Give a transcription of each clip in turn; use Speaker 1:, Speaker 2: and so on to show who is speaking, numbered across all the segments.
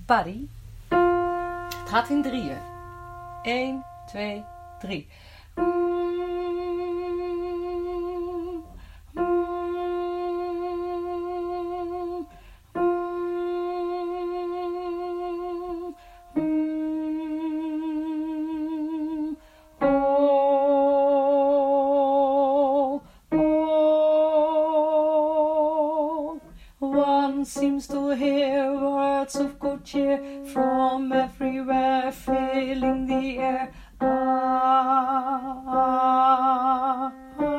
Speaker 1: Buddy. Het gaat in drieën. 1, 2, 3. One seems to hear words of good cheer from everywhere, filling the air. Ah, ah,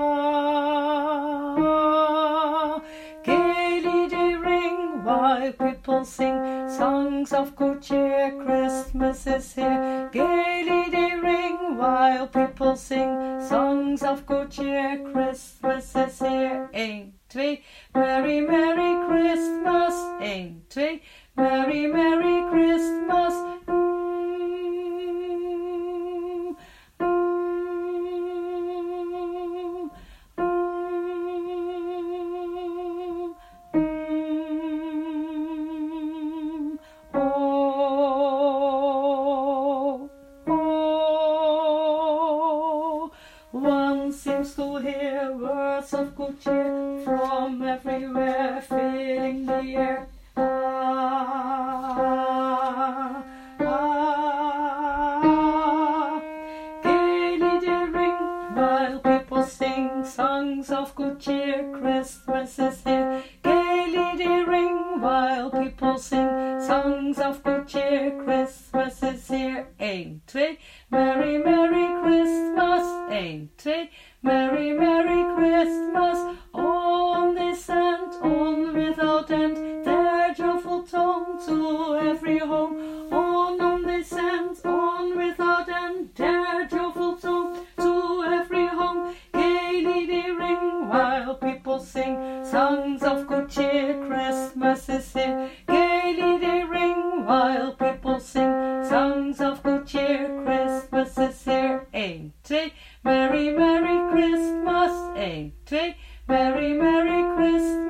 Speaker 1: ah. Gaily they ring while people sing songs of good cheer. Christmas is here. Gaily they ring while people sing songs of good cheer. Christmas is here. 1, 2, Merry, Merry Christmas. 1, 2, Merry, Merry Christmas. One seems to hear words of good cheer from everywhere, filling the air. Ah, ah. Gaily they ring while people sing songs of good cheer. Christmas is here. Gaily they ring while people sing songs of good cheer. Christmas is here. 1, 2, Merry, Merry Christmas. 1, 2, Merry, Merry Christmas. On this and on without end, their joyful tone to every home. On this and on without end, their joyful tone to every home. Gaily they ring while people sing songs of good cheer. Christmas is here. Gaily they ring while people sing songs of good cheer. Christmas is here. 1, 2, Merry, Merry Christmas. 1, 2, Merry, Merry Christmas.